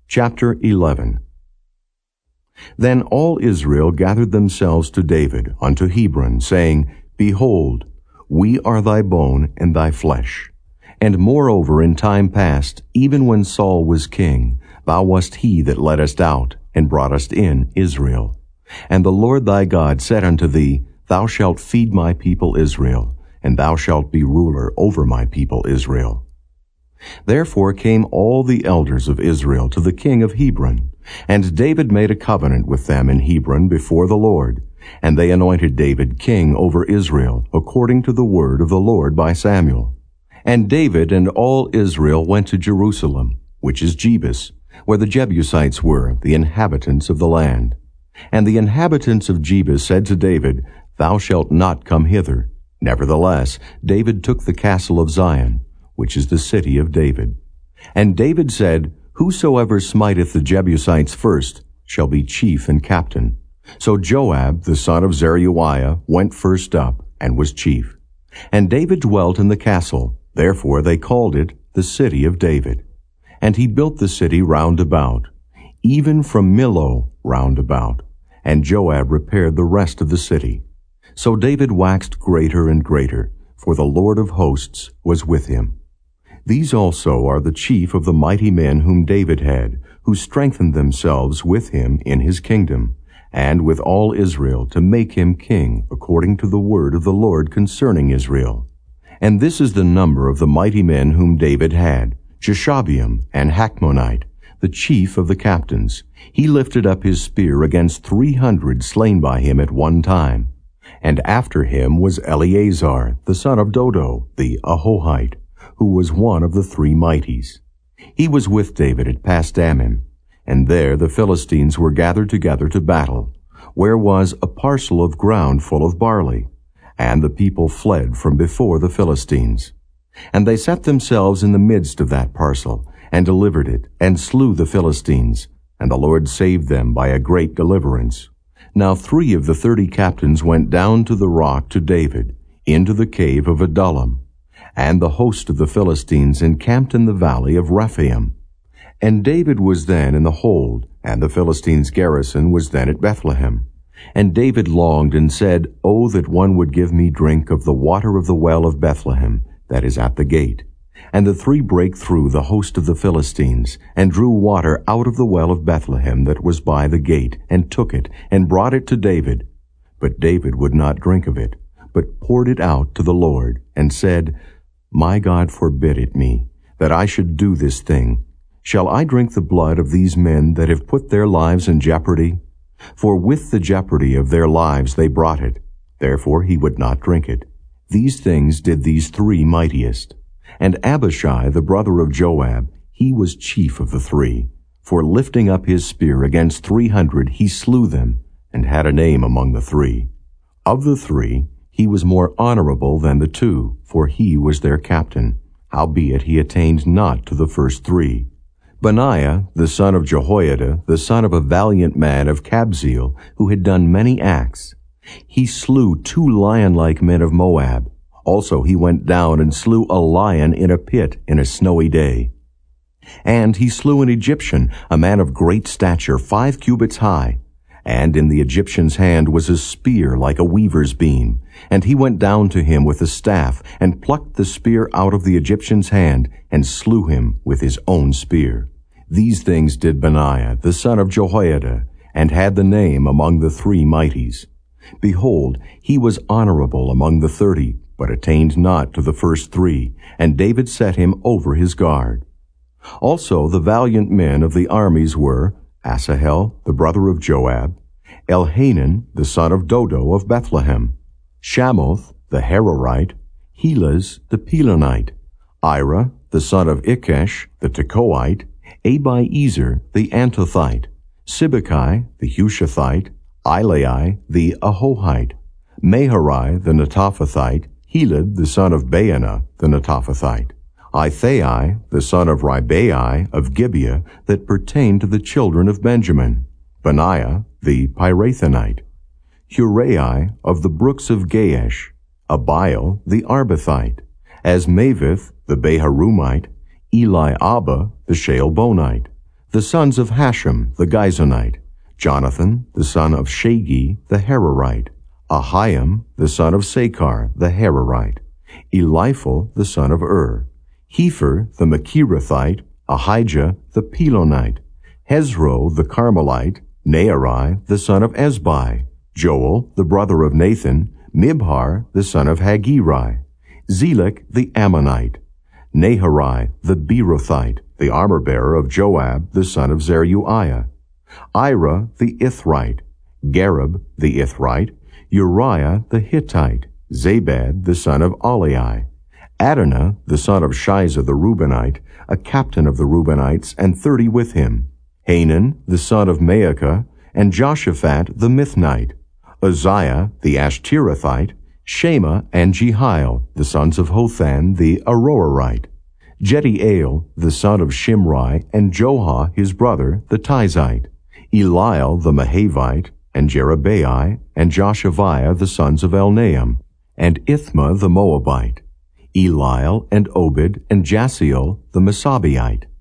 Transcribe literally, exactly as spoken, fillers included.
Chapter eleven. Then all Israel gathered themselves to David unto Hebron, saying, Behold, we are thy bone and thy flesh. And moreover in time past, even when Saul was king, thou wast he that led us out, and brought us in Israel. And the Lord thy God said unto thee, Thou shalt feed my people Israel, and thou shalt be ruler over my people Israel. Therefore came all the elders of Israel to the king of Hebron, and David made a covenant with them in Hebron before the Lord, and they anointed David king over Israel, according to the word of the Lord by Samuel. And David and all Israel went to Jerusalem, which is Jebus, where the Jebusites were, the inhabitants of the land. And the inhabitants of Jebus said to David, Thou shalt not come hither. Nevertheless, David took the castle of Zion, which is the city of David. And David said, Whosoever smiteth the Jebusites first shall be chief and captain. So Joab, the son of Zeruiah, went first up, and was chief. And David dwelt in the castle, therefore they called it the city of David. And he built the city round about, even from Millo round about. And Joab repaired the rest of the city. So David waxed greater and greater, for the Lord of hosts was with him. These also are the chief of the mighty men whom David had, who strengthened themselves with him in his kingdom, and with all Israel, to make him king, according to the word of the Lord concerning Israel. And this is the number of the mighty men whom David had, Jeshabeam and Hachmonite, the chief of the captains. He lifted up his spear against three hundred slain by him at one time. And after him was Eleazar, the son of Dodo, the Ahohite, who was one of the three mighties. He was with David at Pasdammim, and there the Philistines were gathered together to battle, where was a parcel of ground full of barley. And the people fled from before the Philistines. And they set themselves in the midst of that parcel, and delivered it, and slew the Philistines, and the Lord saved them by a great deliverance. Now three of the thirty captains went down to the rock to David, into the cave of Adullam. And the host of the Philistines encamped in the valley of Rephaim. And David was then in the hold, and the Philistines' garrison was then at Bethlehem. And David longed and said, O that one would give me drink of the water of the well of Bethlehem, that is at the gate. And the three brake through the host of the Philistines, and drew water out of the well of Bethlehem that was by the gate, and took it, and brought it to David. But David would not drink of it, but poured it out to the Lord, and said, My God forbid it me, that I should do this thing. Shall I drink the blood of these men that have put their lives in jeopardy? For with the jeopardy of their lives they brought it. Therefore he would not drink it. These things did these three mightiest. And Abishai, the brother of Joab, he was chief of the three. For lifting up his spear against three hundred, he slew them, and had a name among the three. Of the three, he was more honorable than the two, for he was their captain. Howbeit he attained not to the first three. Benaiah, the son of Jehoiada, the son of a valiant man of Kabzeel, who had done many acts. He slew two lion-like men of Moab. Also he went down and slew a lion in a pit in a snowy day. And he slew an Egyptian, a man of great stature, five cubits high. And in the Egyptian's hand was a spear like a weaver's beam. And he went down to him with a staff, and plucked the spear out of the Egyptian's hand, and slew him with his own spear. These things did Benaiah, the son of Jehoiada, and had the name among the three mighties. Behold, he was honorable among the thirty, but attained not to the first three, and David set him over his guard. Also the valiant men of the armies were Asahel, the brother of Joab, Elhanan, the son of Dodo of Bethlehem, Shamoth, the Harorite, Helaz, the Pelonite, Ira, the son of Ikesh, the Tekoite, Abiezer, the Antothite, Sibbecai, the Hushathite, Ilai, the Ahohite, Maharai, the Netophathite, Heled, the son of Baanah, the Netophathite, Ithai, the son of Ribai of Gibeah, that pertained to the children of Benjamin, Benaiah, the Pirathonite, Hurai of the brooks of Gaash, Abiel, the Arbathite, Asmaveth, the Beharumite, Eliabba, the Shalbonite, The sons of Hashem, the Gizonite, Jonathan, the son of Shagi, the Hararite, Ahiam, the son of Sakar, the Hararite, Eliphal, the son of Ur, Hepher, the Machirathite, Ahijah, the Pelonite, Hezro, the Carmelite, Naarai, the son of Ezbai, Joel, the brother of Nathan, Mibhar, the son of Hagiri, Zelek, the Ammonite, Naharai, the Beerothite, the armor-bearer of Joab, the son of Zeruiah, Ira, the Ithrite, Gareb, the Ithrite, Uriah, the Hittite, Zabad, the son of Aliai, Adonah, the son of Shiza the Reubenite, a captain of the Reubenites, and thirty with him, Hanan, the son of Maacah, and Joshaphat the Mithnite, Uzziah, the Ashterathite, Shema and Jehiel, the sons of Hothan the Aroerite, Jediael, the son of Shimri, and Johah his brother, the Tizite, Eliel the Mahavite, and Jerubbaal, and Joshaviah the sons of Elnaam, and Ithma the Moabite, Eliel and Obed and Jasiel the Masabiite,